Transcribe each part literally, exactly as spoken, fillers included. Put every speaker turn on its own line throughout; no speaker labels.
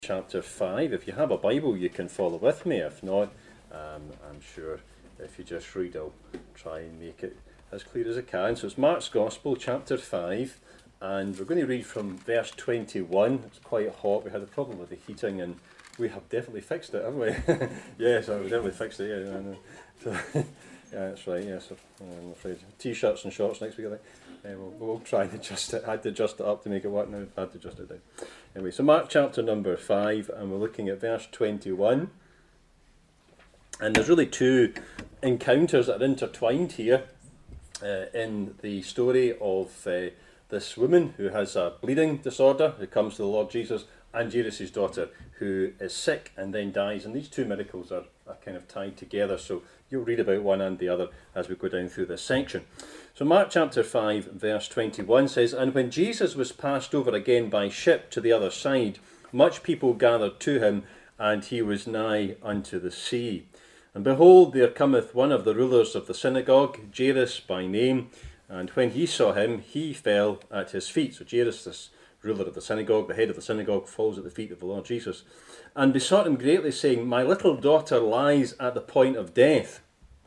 chapter five. If you have a Bible, you can follow with me. If not, um, I'm sure if you just read, I'll try and make it as clear as I can. So it's Mark's Gospel, chapter five, and we're going to read from verse twenty-one. It's quite hot. We had a problem with the heating, and we have definitely fixed it, haven't we? Yes, I've definitely fixed it. Yeah, I know. So, yeah, that's right. Yes, I'm afraid t-shirts and shorts next week. I think. Uh, we'll, we'll try and adjust it. I had to adjust it up to make it work. Now I've had to adjust it down. Anyway, so Mark chapter number five, and we're looking at verse twenty-one. And there's really two encounters that are intertwined here uh, in the story of uh, this woman who has a bleeding disorder who comes to the Lord Jesus, and Jairus' daughter who is sick and then dies. And these two miracles are, are kind of tied together. So you'll read about one and the other as we go down through this section. So Mark chapter five verse twenty-one says, "And when Jesus was passed over again by ship to the other side, much people gathered to him, and he was nigh unto the sea. And behold, there cometh one of the rulers of the synagogue, Jairus by name, and when he saw him, he fell at his feet." So Jairus, this ruler of the synagogue, the head of the synagogue, falls at the feet of the Lord Jesus, "and besought him greatly, saying, My little daughter lies at the point of death.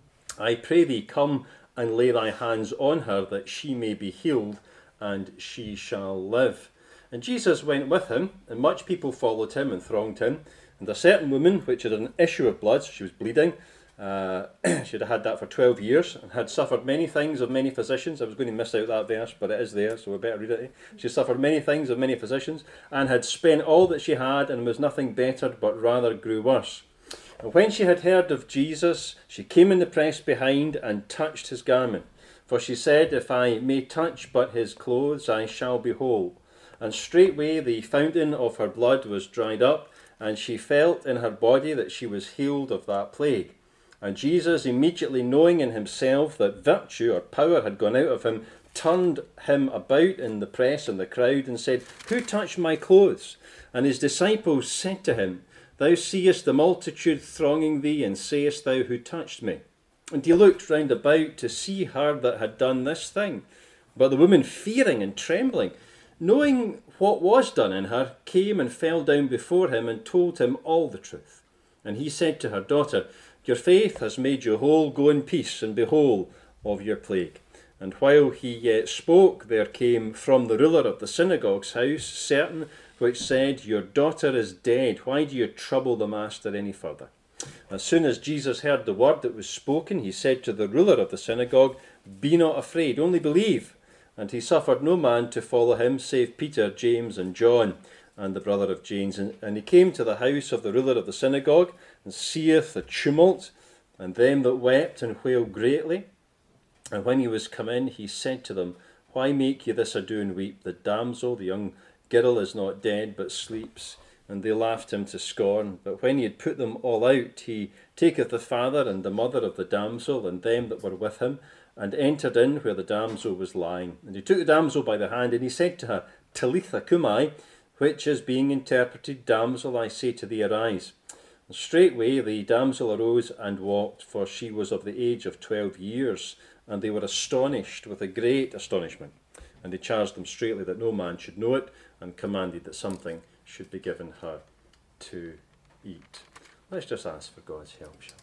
I pray thee, come and lay thy hands on her, that she may be healed, and she shall live. And Jesus went with him, and much people followed him and thronged him. And a certain woman, which had an issue of blood," she was bleeding, uh, she had had that for twelve years, and had suffered many things of many physicians. I was going to miss out that verse, but it is there, so we better read it. "She suffered many things of many physicians, and had spent all that she had, and was nothing bettered, but rather grew worse. And when she had heard of Jesus, she came in the press behind, and touched his garment. For she said, If I may touch but his clothes, I shall be whole. And straightway the fountain of her blood was dried up, and she felt in her body that she was healed of that plague. And Jesus, immediately knowing in himself that virtue or power had gone out of him, turned him about in the press and the crowd, and said, Who touched my clothes? And his disciples said to him, Thou seest the multitude thronging thee, and sayest thou, Who touched me? And he looked round about to see her that had done this thing. But the woman, fearing and trembling, knowing what was done in her, came and fell down before him, and told him all the truth. And he said to her, Daughter, your faith has made you whole. Go in peace, and be whole of your plague. And while he yet spoke, there came from the ruler of the synagogue's house certain which said, Your daughter is dead. Why do you trouble the master any further? As soon as Jesus heard the word that was spoken, he said to the ruler of the synagogue, Be not afraid, only believe. And he suffered no man to follow him, save Peter, James, and John, and the brother of James. And, and he came to the house of the ruler of the synagogue, and seeth the tumult, and them that wept and wailed greatly. And when he was come in, he said to them, Why make ye this ado and weep? The damsel, the young girl, is not dead, but sleeps. And they laughed him to scorn. But when he had put them all out, he taketh the father and the mother of the damsel, and them that were with him, and entered in where the damsel was lying. And he took the damsel by the hand, and he said to her, Talitha cumi, which is being interpreted, Damsel, I say to thee, arise. And straightway the damsel arose and walked, for she was of the age of twelve years. And they were astonished with a great astonishment. And they charged them straitly that no man should know it, and commanded that something should be given her to eat. Let's just ask for God's help, shall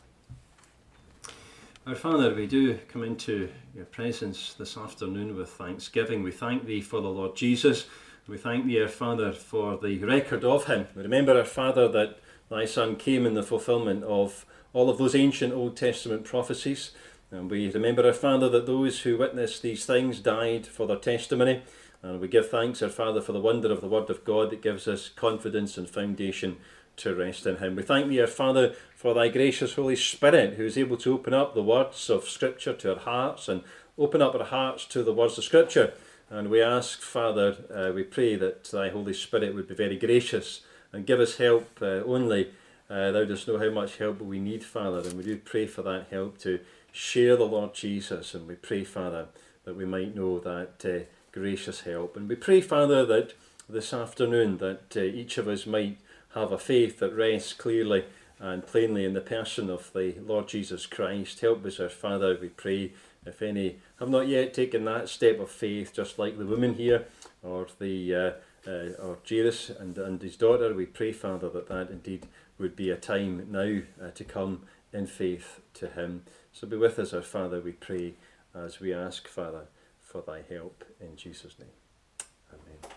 we? Our Father, we do come into your presence this afternoon with thanksgiving. We thank thee for the Lord Jesus. We thank thee, our Father, for the record of him. We remember, our Father, that thy Son came in the fulfillment of all of those ancient Old Testament prophecies. And we remember, our Father, that those who witnessed these things died for their testimony. And we give thanks, our Father, for the wonder of the Word of God that gives us confidence and foundation to rest in him. We thank thee, our Father, for thy gracious Holy Spirit, who is able to open up the words of Scripture to our hearts and open up our hearts to the words of Scripture. And we ask, Father, uh, we pray that thy Holy Spirit would be very gracious and give us help uh, only. Uh, thou dost know how much help we need, Father, and we do pray for that help to share the Lord Jesus. And we pray, Father, that we might know that uh, gracious help. And we pray, Father, that this afternoon that uh, each of us might have a faith that rests clearly and plainly in the person of the Lord Jesus Christ. Help us, our Father, we pray, if any have not yet taken that step of faith, just like the woman here, or the uh, uh, of Jairus and, and his daughter. We pray, Father, that that indeed would be a time now uh, to come in faith to him. So be with us, our Father, we pray, as we ask, Father, for thy help in Jesus' name. Amen.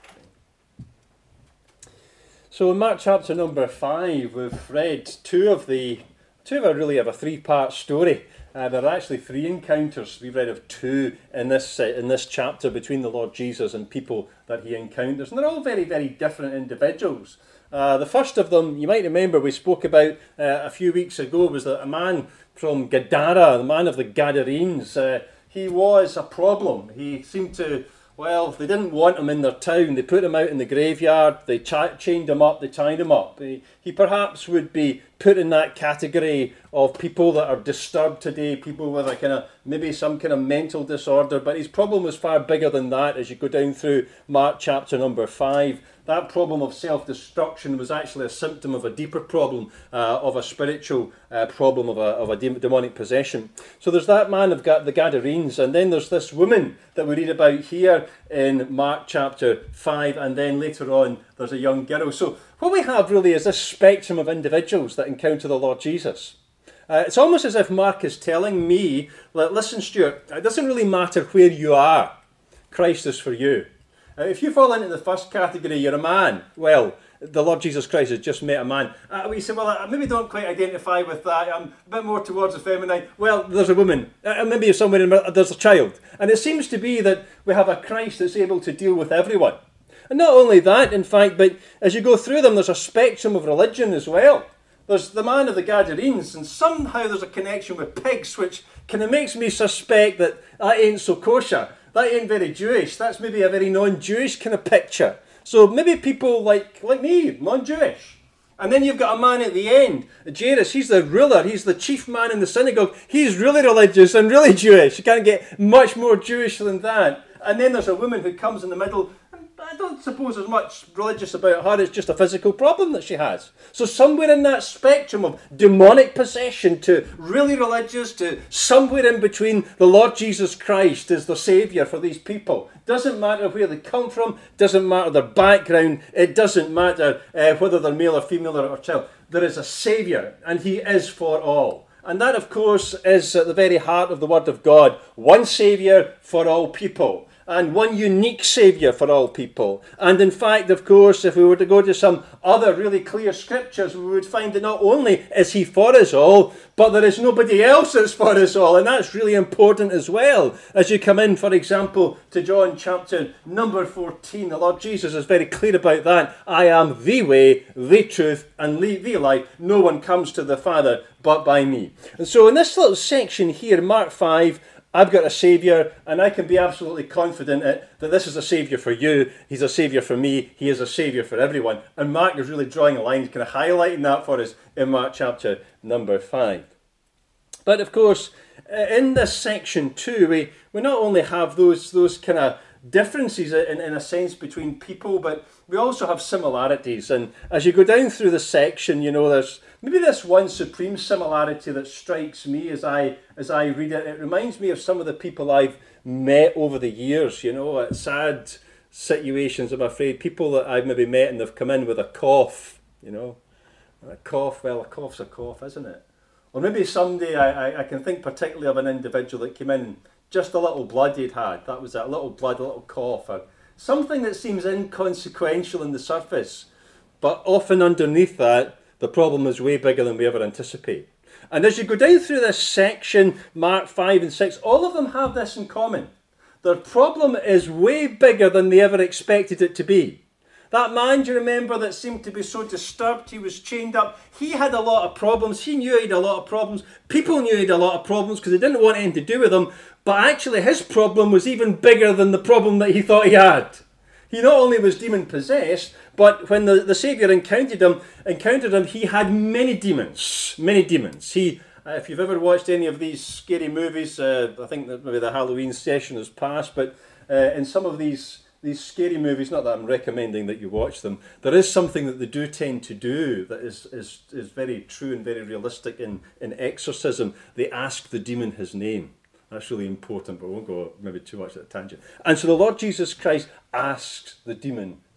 So in Mark chapter number five, we've read two of the, two of a really of a three-part story. Uh, there are actually three encounters. We've read of two in this uh, in this chapter between the Lord Jesus and people that he encounters. And they're all very, very different individuals. Uh, the first of them, you might remember, we spoke about uh, a few weeks ago, was that a man from Gadara, the man of the Gadarenes. Uh, he was a problem. He seemed to, well, they didn't want him in their town. They put him out in the graveyard. They ch- chained him up. They tied him up. He, he perhaps would be put in that category of people that are disturbed today, people with a kind of, maybe some kind of mental disorder. But his problem was far bigger than that as you go down through Mark chapter number five. That problem of self-destruction was actually a symptom of a deeper problem, uh, of a spiritual uh, problem, of a, of a demonic possession. So there's that man of the Gadarenes, and then there's this woman that we read about here in Mark chapter five, and then later on there's a young girl. So what we have really is this spectrum of individuals that encounter the Lord Jesus. Uh, it's almost as if Mark is telling me, like, listen, Stuart, it doesn't really matter where you are. Christ is for you. Uh, if you fall into the first category, you're a man. Well, the Lord Jesus Christ has just met a man. Uh, we say, well, I maybe don't quite identify with that. I'm a bit more towards the feminine. Well, there's a woman. Uh, maybe somewhere in, there's a child. And it seems to be that we have a Christ that's able to deal with everyone. And not only that, in fact, but as you go through them, there's a spectrum of religion as well. There's the man of the Gadarenes, and somehow there's a connection with pigs, which kind of makes me suspect that that ain't so kosher. That ain't very Jewish. That's maybe a very non-Jewish kind of picture. So maybe people like, like me, non-Jewish. And then you've got a man at the end, Jairus. He's the ruler. He's the chief man in the synagogue. He's really religious and really Jewish. You can't get much more Jewish than that. And then there's a woman who comes in the middle. I don't suppose there's much religious about her. It's just a physical problem that she has. So somewhere in that spectrum of demonic possession to really religious to somewhere in between, the Lord Jesus Christ is the Saviour for these people. Doesn't matter where they come from. Doesn't matter their background. It doesn't matter uh, whether they're male or female or a child. There is a Saviour, and he is for all. And that, of course, is at the very heart of the Word of God. One Saviour for all people. And one unique Saviour for all people. And in fact, of course, if we were to go to some other really clear scriptures, we would find that not only is he for us all, but there is nobody else that's for us all. And that's really important as well. As you come in, for example, to John chapter number fourteen, the Lord Jesus is very clear about that. I am the way, the truth, and the life. No one comes to the Father but by me. And so in this little section here, Mark five, I've got a Saviour, and I can be absolutely confident that this is a Saviour for you. He's a Saviour for me. He is a Saviour for everyone. And Mark is really drawing a line, kind of highlighting that for us in Mark chapter number five. But of course, in this section too, we, we not only have those, those kind of differences in, in a sense between people, but we also have similarities. And as you go down through the section, you know, there's maybe this one supreme similarity that strikes me as I as I read it. It reminds me of some of the people I've met over the years, you know, at sad situations, I'm afraid. People that I've maybe met and they've come in with a cough, you know. A cough, well, a cough's a cough, isn't it? Or maybe someday I, I, I can think particularly of an individual that came in, just a little blood he'd had. That was it, a little blood, a little cough. Or something that seems inconsequential on the surface. But often underneath that, the problem is way bigger than we ever anticipate. And as you go down through this section, Mark five and six, all of them have this in common. Their problem is way bigger than they ever expected it to be. That man, do you remember, that seemed to be so disturbed, he was chained up, he had a lot of problems, he knew he had a lot of problems, people knew he had a lot of problems because they didn't want anything to do with him, but actually his problem was even bigger than the problem that he thought he had. He not only was demon-possessed, but when the, the Saviour encountered him, encountered him, he had many demons, many demons. He, uh, if you've ever watched any of these scary movies, uh, I think that maybe the Halloween session has passed, but uh, in some of these these scary movies, not that I'm recommending that you watch them, there is something that they do tend to do that is is, is very true and very realistic in, in exorcism. They ask the demon his name. That's really important, but we won't go maybe too much at a tangent. And so the Lord Jesus Christ asks the demon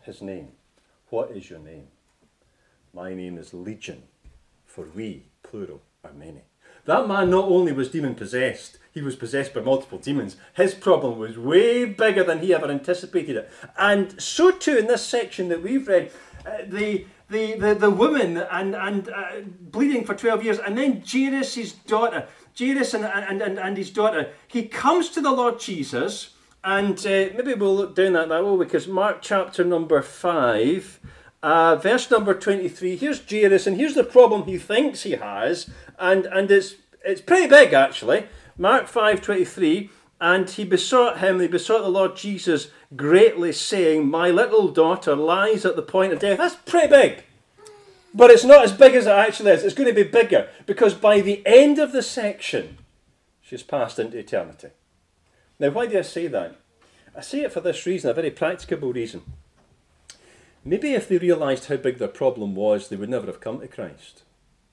his name. What is your name? My name is Legion, for we, plural, are many. That man not only was demon-possessed, he was possessed by multiple demons. His problem was way bigger than he ever anticipated it. And so too in this section that we've read, uh, the, the, the, the woman and, and uh, bleeding for twelve years, and then Jairus, his daughter, Jairus and, and, and, and his daughter, he comes to the Lord Jesus, and uh, maybe we'll look down that that way, because Mark chapter number five, uh, verse number twenty-three, here's Jairus, and here's the problem he thinks he has, and, and it's, it's pretty big actually. Mark five twenty-three, and he besought him, he besought the Lord Jesus greatly, saying, my little daughter lies at the point of death. That's pretty big. But it's not as big as it actually is. It's going to be bigger, because by the end of the section, she's passed into eternity. Now, why do I say that? I say it for this reason, a very practicable reason. Maybe if they realised how big their problem was, they would never have come to Christ.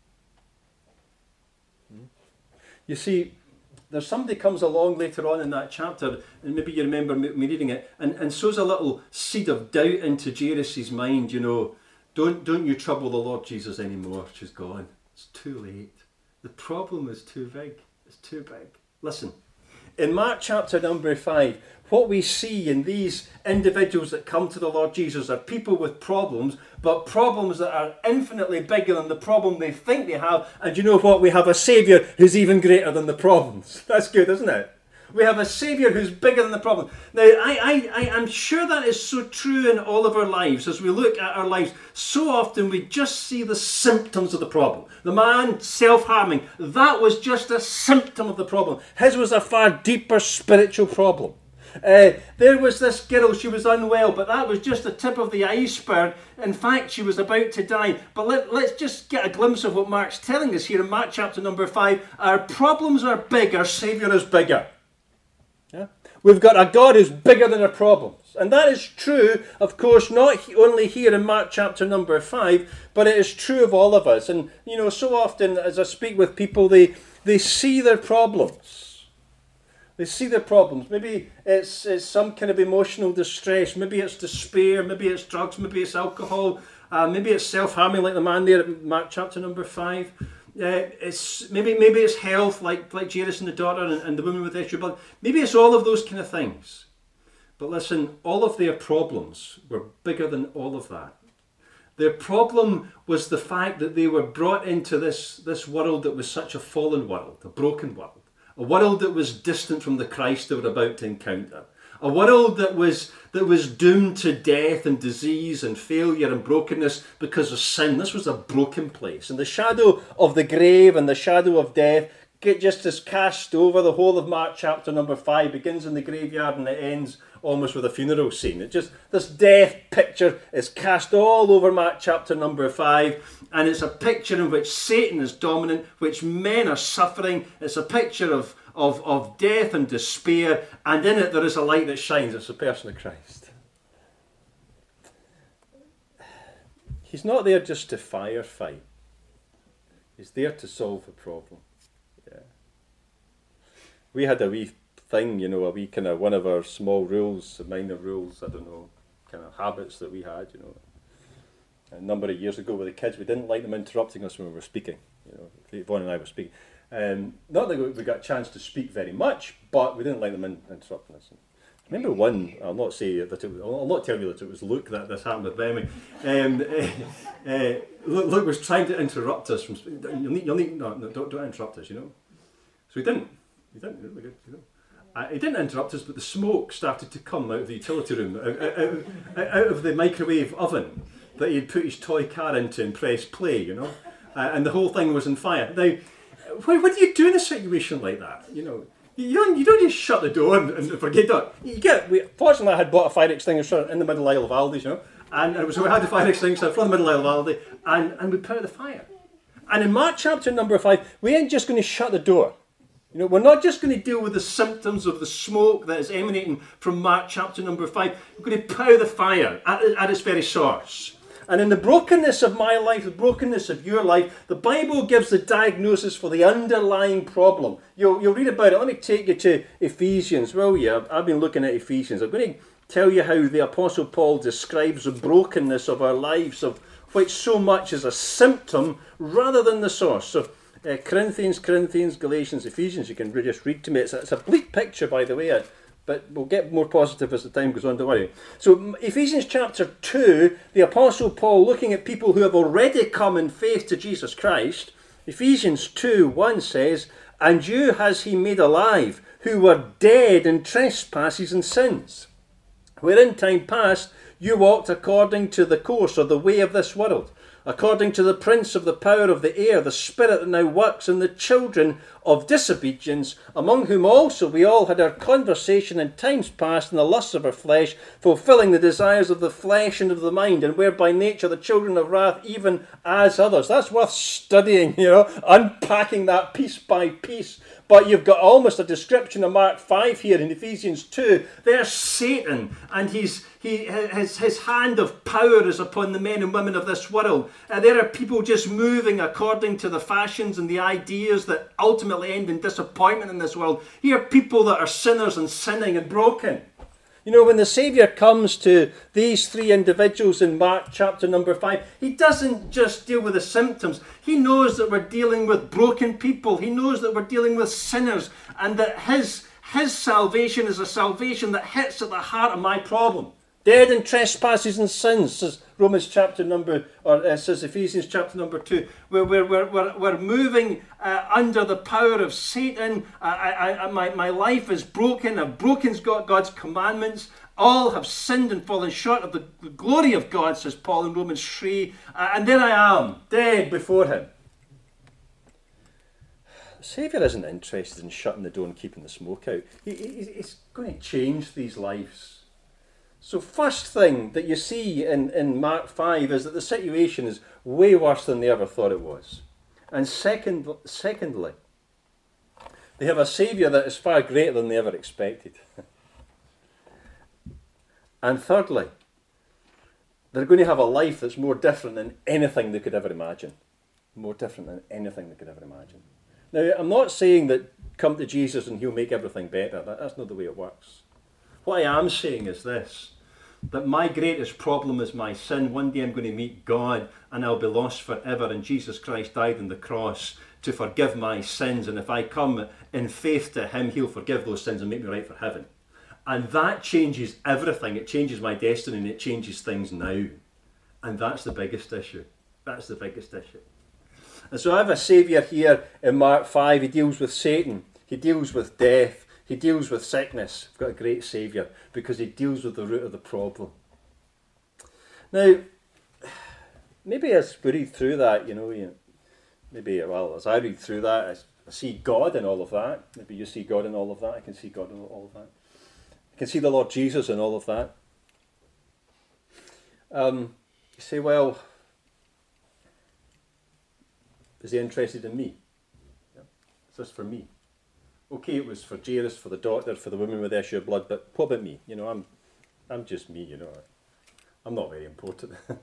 You see, there's somebody comes along later on in that chapter, and maybe you remember me reading it, and, and sows a little seed of doubt into Jairus' mind, you know. Don't, don't you trouble the Lord Jesus anymore. She's gone. It's too late. The problem is too big. It's too big. Listen, in Mark chapter number five, what we see in these individuals that come to the Lord Jesus are people with problems, but problems that are infinitely bigger than the problem they think they have. And you know what? We have a Saviour who's even greater than the problems. That's good, isn't it? We have a Saviour who's bigger than the problem. Now, I, I, I am sure that is so true in all of our lives. As we look at our lives, so often we just see the symptoms of the problem. The man self-harming, that was just a symptom of the problem. His was a far deeper spiritual problem. Uh, there was this girl, she was unwell, but that was just the tip of the iceberg. In fact, she was about to die. But let, let's just get a glimpse of what Mark's telling us here in Mark chapter number five. Our problems are big, our Saviour is bigger. Yeah? We've got a God who's bigger than our problems. And that is true, of course, not only here in Mark chapter number five, but it is true of all of us. And, you know, so often as I speak with people, they, they see their problems. They see their problems. Maybe it's, it's some kind of emotional distress. Maybe it's despair. Maybe it's drugs. Maybe it's alcohol. Uh, maybe it's self-harming like the man there at Mark chapter number five. Uh, it's maybe maybe it's health, like like Jairus and the daughter and, and the woman with the issue of blood. Maybe it's all of those kind of things. But listen, all of their problems were bigger than all of that. Their problem was the fact that they were brought into this, this world that was such a fallen world, a broken world, a world that was distant from the Christ they were about to encounter. A world that was that was doomed to death and disease and failure and brokenness because of sin. This was a broken place. And the shadow of the grave and the shadow of death get just as cast over the whole of Mark chapter number five. Begins in the graveyard and it ends almost with a funeral scene. It just this death picture is cast all over Mark chapter number five. And it's a picture in which Satan is dominant, which men are suffering. It's a picture of Of, of death and despair, and in it there is a light that shines. It's the person of Christ. He's not there just to firefight. He's there to solve a problem. Yeah. We had a wee thing, you know, a wee kind of one of our small rules, minor rules, I don't know, kind of habits that we had, you know. A number of years ago with the kids, we didn't like them interrupting us when we were speaking. You know, Yvonne and I were speaking. Um, not that we got a chance to speak very much, but we didn't like them in, interrupting us. I remember one, I'll not say that it was, I'll not tell you that it was Luke that this happened with them. Um, uh, uh, Luke, Luke was trying to interrupt us from speaking. You'll need, you'll need, no, no, don't, don't interrupt us, you know. So he didn't. He didn't, really good, you know. Uh, he didn't interrupt us, but the smoke started to come out of the utility room, out, out, out of the microwave oven that he had put his toy car into and pressed play, you know. Uh, and the whole thing was on fire. Now, what, what do you do in a situation like that? You know, you don't, you don't just shut the door and, and forget that. You get. We, fortunately, I had bought a fire extinguisher in the middle aisle of Aldi's, you know, and, and so we had the fire extinguisher from the middle aisle of Aldi, and, and we put out the fire. And in Mark chapter number five, we ain't just going to shut the door. You know, we're not just going to deal with the symptoms of the smoke that is emanating from Mark chapter number five. We're going to put out the fire at, at its very source. And in the brokenness of my life, the brokenness of your life, the Bible gives the diagnosis for the underlying problem. You'll, you'll read about it. Let me take you to Ephesians, will you? I've, I've been looking at Ephesians. I'm going to tell you how the Apostle Paul describes the brokenness of our lives, of which so much is a symptom rather than the source. So uh, Corinthians, Corinthians, Galatians, Ephesians, you can just read to me. It's a, it's a bleak picture, by the way, but we'll get more positive as the time goes on, don't worry. So Ephesians chapter two, the Apostle Paul looking at people who have already come in faith to Jesus Christ. Ephesians two one says, "And you has he made alive, who were dead in trespasses and sins, where in time past you walked according to the course or the way of this world, according to the prince of the power of the air, the spirit that now works in the children of disobedience, among whom also we all had our conversation in times past in the lusts of our flesh, fulfilling the desires of the flesh and of the mind, and were by nature the children of wrath, even as others." That's worth studying, you know, unpacking that piece by piece. But you've got almost a description of Mark five here in Ephesians two. There's Satan, and he's, he, his, his hand of power is upon the men and women of this world. Uh, there are people just moving according to the fashions and the ideas that ultimately end in disappointment in this world. Here are people that are sinners and sinning and broken. You know, when the Saviour comes to these three individuals in Mark chapter number five, he doesn't just deal with the symptoms. He knows that we're dealing with broken people. He knows that we're dealing with sinners, and that his, his salvation is a salvation that hits at the heart of my problem. Dead in trespasses and sins, says Romans chapter number, or uh, says Ephesians chapter number two. We're, we're, we're, we're moving uh, under the power of Satan. I, I, I, my, my life is broken. I've broken God's commandments. All have sinned and fallen short of the glory of God, says Paul in Romans three. Uh, and there I am, dead before him. The Saviour isn't interested in shutting the door and keeping the smoke out. He, he, he's going to change these lives. So first thing that you see in, in Mark five is that the situation is way worse than they ever thought it was. And second, secondly, they have a Saviour that is far greater than they ever expected. And thirdly, they're going to have a life that's more different than anything they could ever imagine. More different than anything they could ever imagine. Now, I'm not saying that come to Jesus and he'll make everything better. That, that's not the way it works. What I am saying is this, that my greatest problem is my sin. One day I'm going to meet God and I'll be lost forever, and Jesus Christ died on the cross to forgive my sins, and if I come in faith to him, he'll forgive those sins and make me right for heaven. And that changes everything. It changes my destiny and it changes things now. And that's the biggest issue. That's the biggest issue. And so I have a Saviour here in Mark five. He deals with Satan. He deals with death. He deals with sickness. I've got a great Saviour because he deals with the root of the problem. Now, maybe as we read through that, you know, you, maybe, well, as I read through that, I, I see God in all of that. Maybe you see God in all of that. I can see God in all of that. I can see the Lord Jesus in all of that. Um, you say, well, is he interested in me? Yeah. Is this for me? Okay, it was for Jairus, for the doctor, for the woman with the issue of blood, but what about me? You know, I'm I'm just me, you know. I'm not very important. Can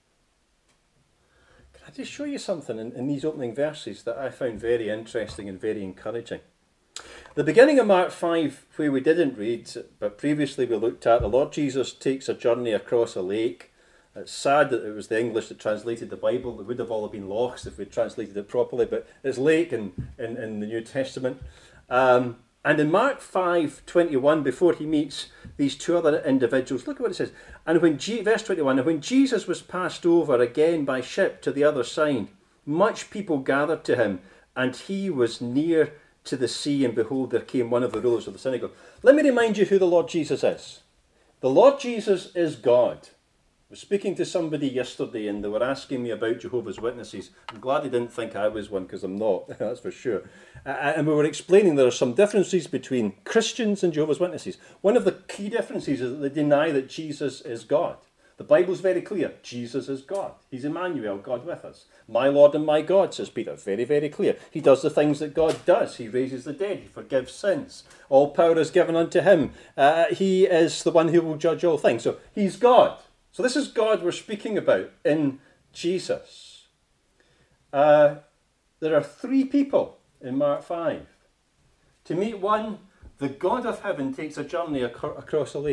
I just show you something in, in these opening verses that I found very interesting and very encouraging? The beginning of Mark five, where we didn't read, but previously we looked at, the Lord Jesus takes a journey across a lake. It's sad that it was the English that translated the Bible. It would have all been lost if we translated it properly, but it's lake in, in, in the New Testament. Um, and in Mark five twenty-one, before he meets these two other individuals, look at what it says. And when G- verse twenty-one, and when Jesus was passed over again by ship to the other side, much people gathered to him, and he was near to the sea, and behold, there came one of the rulers of the synagogue. Let me remind you who the Lord Jesus is. The Lord Jesus is God. I was speaking to somebody yesterday and they were asking me about Jehovah's Witnesses. I'm glad they didn't think I was one, because I'm not, that's for sure. Uh, and we were explaining there are some differences between Christians and Jehovah's Witnesses. One of the key differences is that they deny that Jesus is God. The Bible's very clear. Jesus is God. He's Emmanuel, God with us. My Lord and my God, says Peter. Very, very clear. He does the things that God does. He raises the dead. He forgives sins. All power is given unto him. Uh, he is the one who will judge all things. So he's God. So this is God we're speaking about in Jesus. Uh, there are three people in Mark five. To meet one, the God of heaven takes a journey ac- across a lake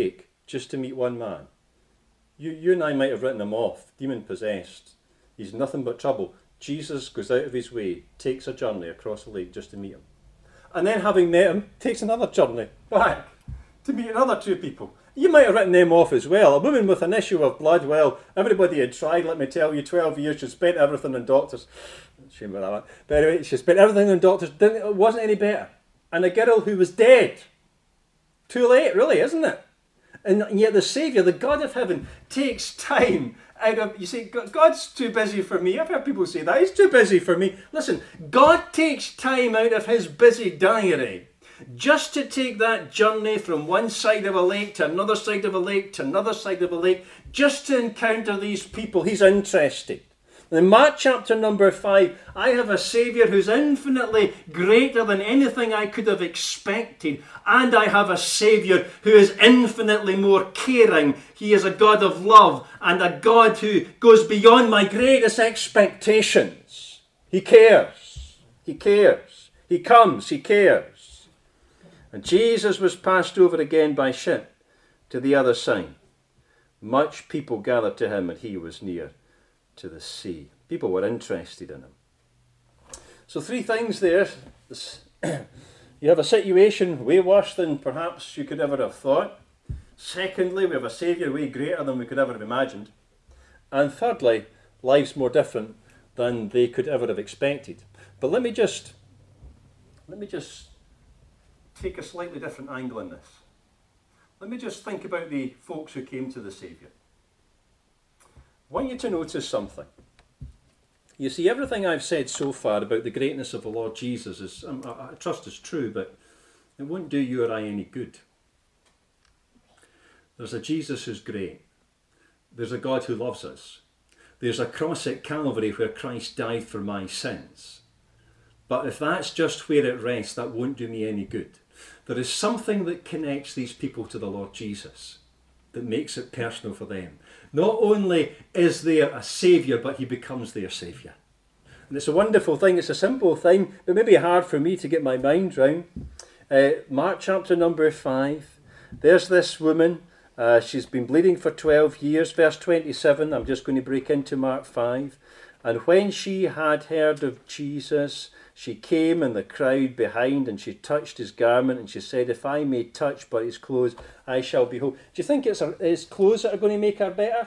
just to meet one man. You, you and I might have written him off, demon-possessed. He's nothing but trouble. Jesus goes out of his way, takes a journey across the lake just to meet him. And then having met him, takes another journey back to meet another two people. You might have written them off as well. A woman with an issue of blood, well, everybody had tried, let me tell you, twelve years, she spent everything on doctors. Shame about that one. But anyway, she spent everything on doctors, didn't, it wasn't any better. And a girl who was dead. Too late, really, isn't it? And yet the Saviour, the God of heaven, takes time out of, you say, God's too busy for me. I've heard people say that. He's too busy for me. Listen, God takes time out of his busy diary just to take that journey from one side of a lake to another side of a lake to another side of a lake, just to encounter these people. He's interested. In Mark chapter number five, I have a Saviour who's infinitely greater than anything I could have expected. And I have a Saviour who is infinitely more caring. He is a God of love and a God who goes beyond my greatest expectations. He cares. He cares. He comes. He cares. And Jesus was passed over again by ship to the other side. Much people gathered to him, and he was near to the sea. People were interested in him. So three things there. You have a situation way worse than perhaps you could ever have thought. Secondly, we have a Saviour way greater than we could ever have imagined. And thirdly, life's more different than they could ever have expected. But let me just let me just take a slightly different angle in this. Let me just think about the folks who came to the Saviour. I want you to notice something. You see, everything I've said so far about the greatness of the Lord Jesus is, um, I, I trust is true, but it won't do you or I any good. There's a Jesus who's great. There's a God who loves us. There's a cross at Calvary where Christ died for my sins. But if that's just where it rests, that won't do me any good. There is something that connects these people to the Lord Jesus, that makes it personal for them. Not only is there a Saviour, but he becomes their Saviour. And it's a wonderful thing, it's a simple thing, but maybe hard for me to get my mind round. Uh, Mark chapter number five, there's this woman, uh, she's been bleeding for twelve years, verse twenty-seven, I'm just going to break into Mark five. And when she had heard of Jesus, she came in the crowd behind, and she touched his garment, and she said, if I may touch but his clothes, I shall be whole. Do you think it's his clothes that are going to make her better?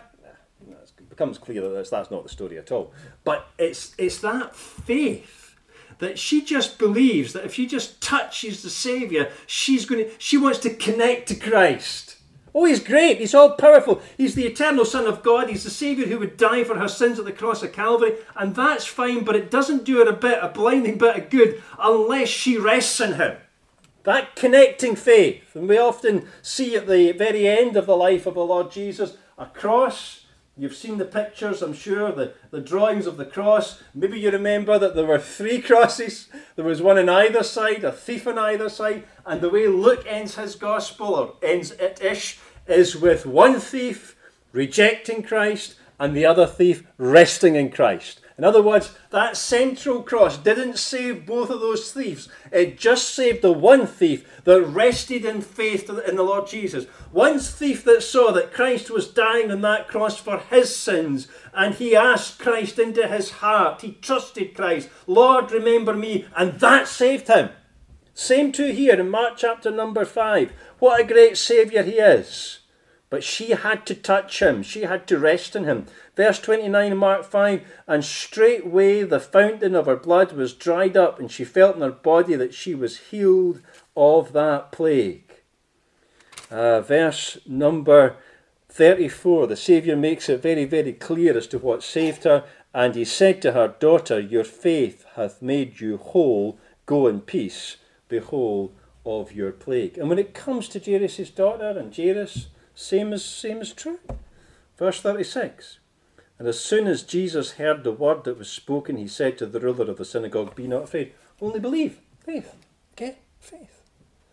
It becomes clear that that's, that's not the story at all. But it's it's that faith that she just believes that if she just touches the Saviour, she's going to, she wants to connect to Christ. Oh, he's great. He's all powerful. He's the eternal Son of God. He's the Saviour who would die for her sins at the cross of Calvary. And that's fine, but it doesn't do her a bit, a blinding bit of good unless she rests in him. That connecting faith. And we often see at the very end of the life of the Lord Jesus a cross. You've seen the pictures, I'm sure, the, the drawings of the cross. Maybe you remember that there were three crosses. There was one on either side, a thief on either side. And the way Luke ends his gospel, or ends it-ish, is with one thief rejecting Christ and the other thief resting in Christ. In other words, that central cross didn't save both of those thieves. It just saved the one thief that rested in faith in the Lord Jesus. One thief that saw that Christ was dying on that cross for his sins, and he asked Christ into his heart. He trusted Christ. Lord, remember me. And that saved him. Same too here in Mark chapter number five. What a great Saviour he is. But she had to touch him. She had to rest in him. Verse twenty-nine, Mark five, and straightway the fountain of her blood was dried up, and she felt in her body that she was healed of that plague. Uh, verse number thirty-four, the Saviour makes it very, very clear as to what saved her. And he said to her, daughter, your faith hath made you whole. Go in peace, be whole of your plague. And when it comes to Jairus' daughter and Jairus, same as, same as true. Verse thirty-six. And as soon as Jesus heard the word that was spoken, he said to the ruler of the synagogue, be not afraid, only believe. Faith. Okay? Faith.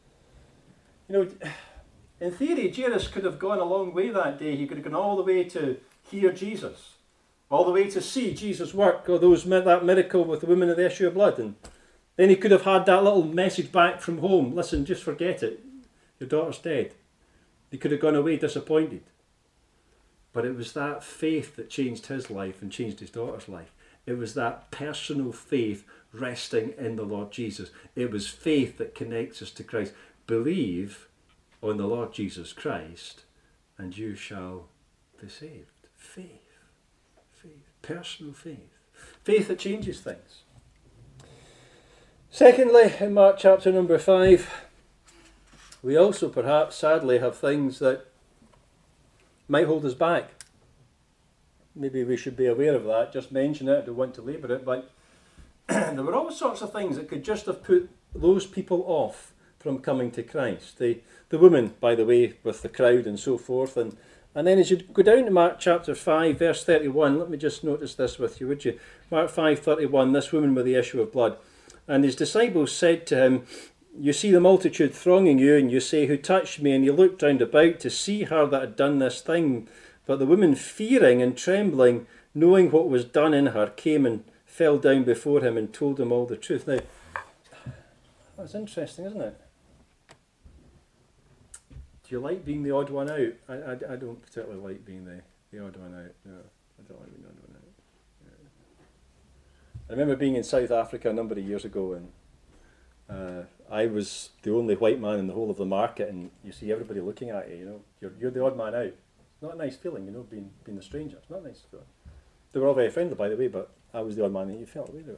You know, in theory, Jairus could have gone a long way that day. He could have gone all the way to hear Jesus, all the way to see Jesus work, or those that miracle with the woman of the issue of blood. And then he could have had that little message back from home. Listen, just forget it. Your daughter's dead.
He could have gone away disappointed. But it was that faith that changed his life and changed his daughter's life. It was that personal faith resting in the Lord Jesus. It was faith that connects us to Christ. Believe on the Lord Jesus Christ and you shall be saved. Faith. Faith. Personal faith. Faith that changes things. Secondly, in Mark chapter number five, we also perhaps sadly have things that might hold us back. Maybe we should be aware of that, just mention it, I don't want to labour it, but there were all sorts of things that could just have put those people off from coming to Christ. The the woman, by the way, with the crowd and so forth, and, and then as you go down to Mark chapter five, verse thirty-one, let me just notice this with you, would you? Mark five thirty-one, this woman with the issue of blood. And his disciples said to him, you see the multitude thronging you, and you say, who touched me? And he looked round about to see her that had done this thing. But the woman, fearing and trembling, knowing what was done in her, came and fell down before him and told him all the truth. Now, that's interesting, isn't it? Do you like being the odd one out? I, I, I don't particularly like being the, the odd one out. No, I don't like being the odd one out. Yeah. I remember being in South Africa a number of years ago, and uh, I was the only white man in the whole of the market, and you see everybody looking at you, you know, you're, you're the odd man out. It's not a nice feeling, you know, being being the stranger. It's not a nice feeling. They were all very friendly, by the way, but I was the odd man that you felt away there.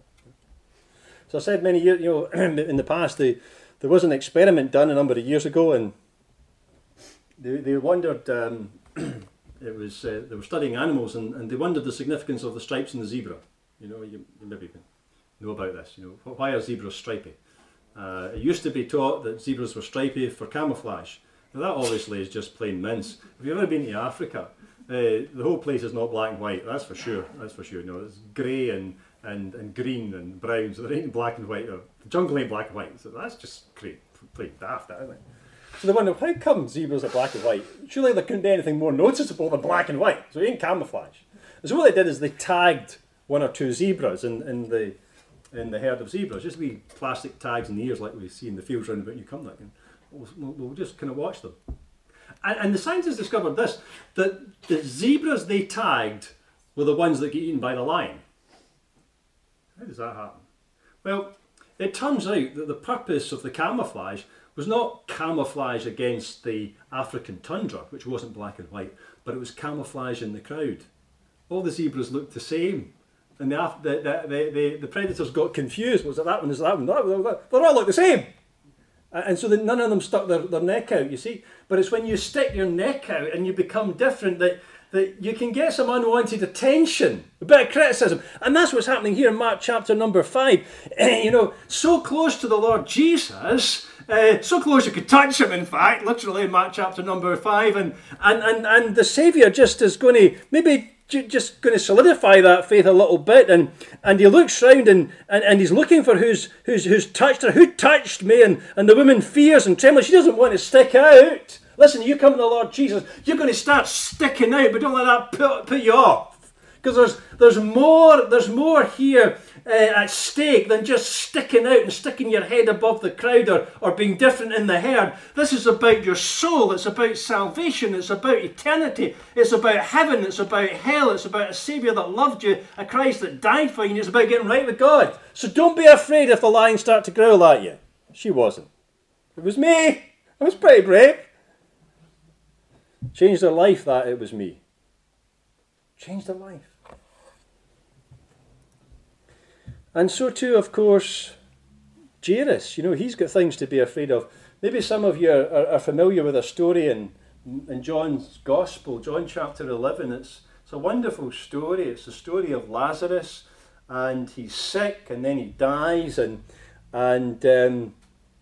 So I said many years, you know, in the past, they, there was an experiment done a number of years ago, and they they wondered, um, it was uh, they were studying animals, and, and they wondered the significance of the stripes in the zebra. You know, you, you maybe know about this. You know, why are zebras stripy? Uh, it used to be taught that zebras were stripy for camouflage. Now that obviously is just plain mince. If you've ever been to Africa, uh, the whole place is not black and white. That's for sure. That's for sure. You know, it's grey and, and, and green and brown. So there ain't black and white. The jungle ain't black and white. So that's just great, plain daft, isn't it? So they wonder, how come zebras are black and white? Surely there couldn't be anything more noticeable than black and white. So it ain't camouflage. And so what they did is they tagged one or two zebras in, in the in the herd of zebras, just wee plastic tags in the ears like we see in the fields round about Newcombe. And we'll, we'll, we'll just kind of watch them. And, and the scientists discovered this, that the zebras they tagged were the ones that get eaten by the lion. How does that happen? Well, it turns out that the purpose of the camouflage was not camouflage against the African tundra, which wasn't black and white, but it was camouflage in the crowd. All the zebras looked the same. And the, the, the, the, the predators got confused. Was it that one? Is it that one? That one? They all look the same. And so that none of them stuck their, their neck out, you see. But it's when you stick your neck out and you become different that, that you can get some unwanted attention, a bit of criticism. And that's what's happening here in Mark chapter number five. You know, so close to the Lord Jesus, uh, so close you could touch him, in fact, literally in Mark chapter number five. And, and, and, and the Saviour just is going to maybe just going to solidify that faith a little bit, and and he looks round and, and, and he's looking for who's who's who's touched her, who touched me, and, and the woman fears and trembles. She doesn't want to stick out. Listen, you come to the Lord Jesus, you're going to start sticking out, but don't let that put, put you off, because there's there's more there's more here uh, at stake than just sticking out and sticking your head above the crowd, or, or being different in the herd. This is about your soul. It's about salvation. It's about eternity. It's about heaven. It's about hell. It's about a Saviour that loved you, a Christ that died for you, and it's about getting right with God. So don't be afraid if the lions start to growl at you. She wasn't. It was me. I was pretty brave. Changed her life, that it was me. Changed her life. And so too, of course, Jairus, you know, he's got things to be afraid of. Maybe some of you are, are, are familiar with a story in, in John's Gospel, John chapter eleven. It's, it's a wonderful story. It's the story of Lazarus, and he's sick, and then he dies, and, and um,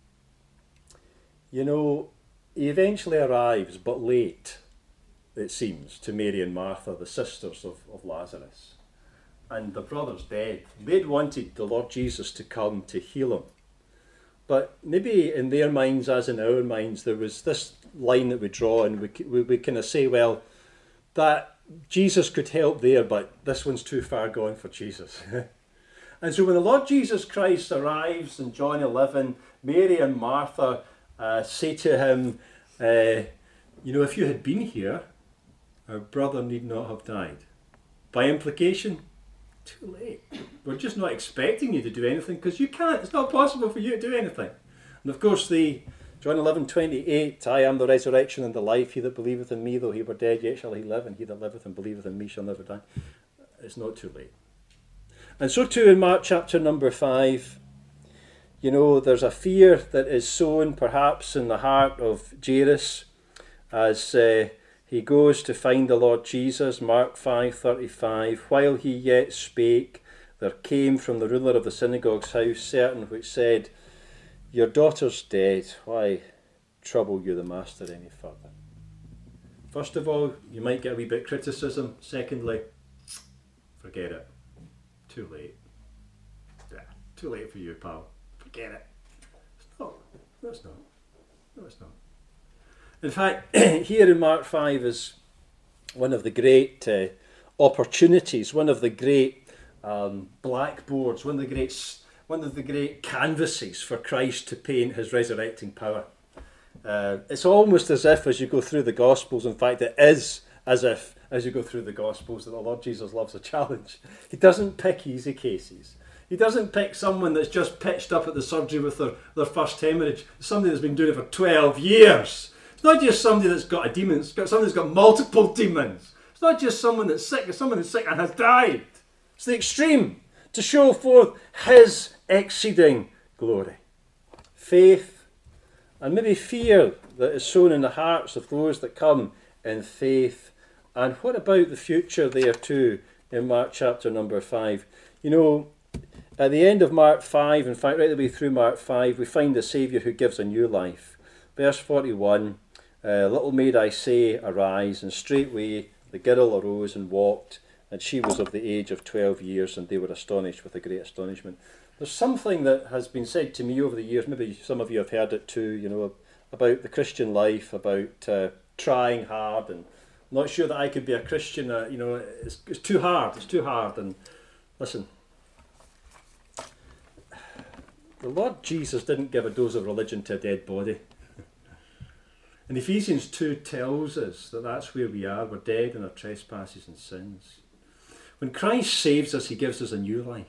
you know, he eventually arrives, but late, it seems, to Mary and Martha, the sisters of, of Lazarus. And the brother's dead. They'd wanted the Lord Jesus to come to heal him. But maybe in their minds, as in our minds, there was this line that we draw, and we, we, we kind of say, well, that Jesus could help there, but this one's too far gone for Jesus. And so when the Lord Jesus Christ arrives in John eleven, Mary and Martha uh, say to him, uh, You know, if you had been here, our brother need not have died. By implication, too late. We're just not expecting you to do anything because you can't. It's not possible for you to do anything. And of course, the John eleven twenty-eight, I am the resurrection and the life. He that believeth in me, though he were dead, yet shall he live. And he that liveth and believeth in me shall never die. It's not too late. And so too in Mark chapter number five, you know, there's a fear that is sown perhaps in the heart of Jairus as uh, he goes to find the Lord Jesus. Mark five thirty-five, while he yet spake, there came from the ruler of the synagogue's house certain which said, your daughter's dead, why trouble you the master any further? First of all, you might get a wee bit of criticism. Secondly, forget it. Too late. Yeah, too late for you, pal. Forget it. It's not. No, it's not. No, it's not. In fact, here in Mark five is one of the great uh, opportunities, one of the great um, blackboards, one of the great one of the great canvases for Christ to paint his resurrecting power. Uh, it's almost as if as you go through the Gospels, in fact it is as if as you go through the Gospels that the Lord Jesus loves a challenge. He doesn't pick easy cases. He doesn't pick someone that's just pitched up at the surgery with their, their first hemorrhage, somebody that's been doing it for twelve years. It's not just somebody that's got a demon, it's got somebody that's got multiple demons. It's not just someone that's sick, it's someone who's sick and has died. It's the extreme, to show forth his exceeding glory. Faith and maybe fear that is sown in the hearts of those that come in faith. And what about the future there too in Mark chapter number five? You know, at the end of Mark five, in fact right the way through Mark five, we find the Saviour who gives a new life. Verse forty-one, uh, little maid I say, arise, and straightway the girl arose and walked, and she was of the age of twelve years, and they were astonished with a great astonishment. There's something that has been said to me over the years, maybe some of you have heard it too, you know, about the Christian life, about uh, trying hard, and not sure that I could be a Christian, uh, you know, it's, it's too hard, it's too hard. And listen, the Lord Jesus didn't give a dose of religion to a dead body. And Ephesians two tells us that that's where we are, we're dead in our trespasses and sins. When Christ saves us, he gives us a new life.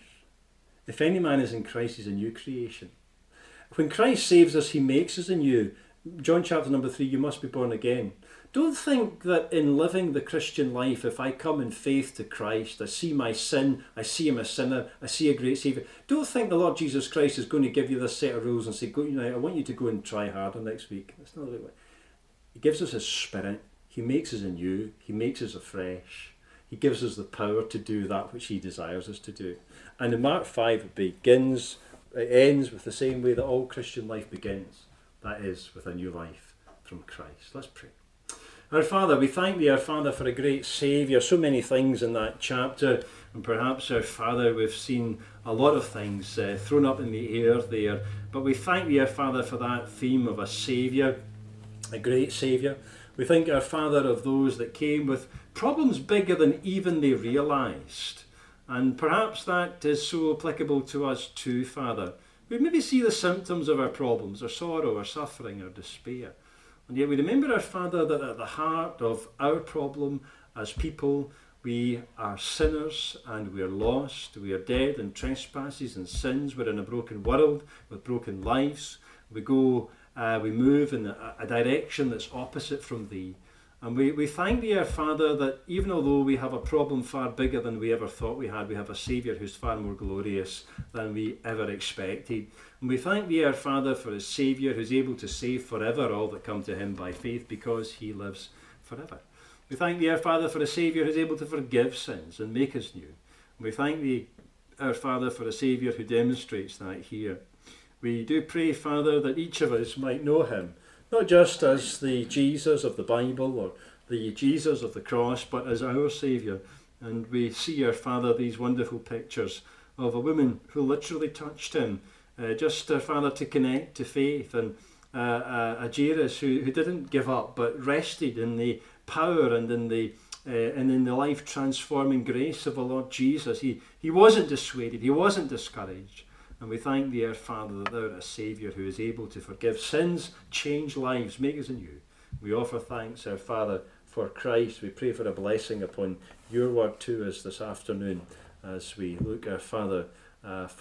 If any man is in Christ, he's a new creation. When Christ saves us, he makes us anew. John chapter number three, you must be born again. Don't think that in living the Christian life, if I come in faith to Christ, I see my sin, I see him a sinner, I see a great Saviour. Don't think the Lord Jesus Christ is going to give you this set of rules and say, go, you know, I want you to go and try harder next week. That's not the way. He gives us his Spirit. He makes us anew. He makes us afresh. He gives us the power to do that which he desires us to do. And in Mark five, it begins, it ends with the same way that all Christian life begins. That is, with a new life from Christ. Let's pray. Our Father, we thank thee, our Father, for a great Saviour. So many things in that chapter. And perhaps, our Father, we've seen a lot of things uh, thrown up in the air there. But we thank thee, our Father, for that theme of a Saviour, a great Saviour. We thank our Father of those that came with problems bigger than even they realised. And perhaps that is so applicable to us too, Father. We maybe see the symptoms of our problems, our sorrow, our suffering, our despair. And yet we remember, our Father, that at the heart of our problem as people, we are sinners and we are lost. We are dead in trespasses and sins. We're in a broken world with broken lives. We go, uh, we move in a, a direction that's opposite from thee. And we, we thank thee, our Father, that even although we have a problem far bigger than we ever thought we had, we have a Saviour who's far more glorious than we ever expected. And we thank thee, our Father, for his Saviour who's able to save forever all that come to him by faith, because he lives forever. We thank thee, our Father, for a Saviour who's able to forgive sins and make us new. And we thank thee, our Father, for a Saviour who demonstrates that here. We do pray, Father, that each of us might know him, not just as the Jesus of the Bible or the Jesus of the cross, but as our Saviour. And we see, our Father, these wonderful pictures of a woman who literally touched him, uh, just, our Father, to connect to faith, and uh, uh, a Jairus who, who didn't give up, but rested in the power and in the uh, and in the life-transforming grace of the Lord Jesus. He, he wasn't dissuaded, he wasn't discouraged. And we thank thee, our Father, that thou art a Saviour who is able to forgive sins, change lives, make us anew. We offer thanks, our Father, for Christ. We pray for a blessing upon your word to us this afternoon as we look, our Father, uh,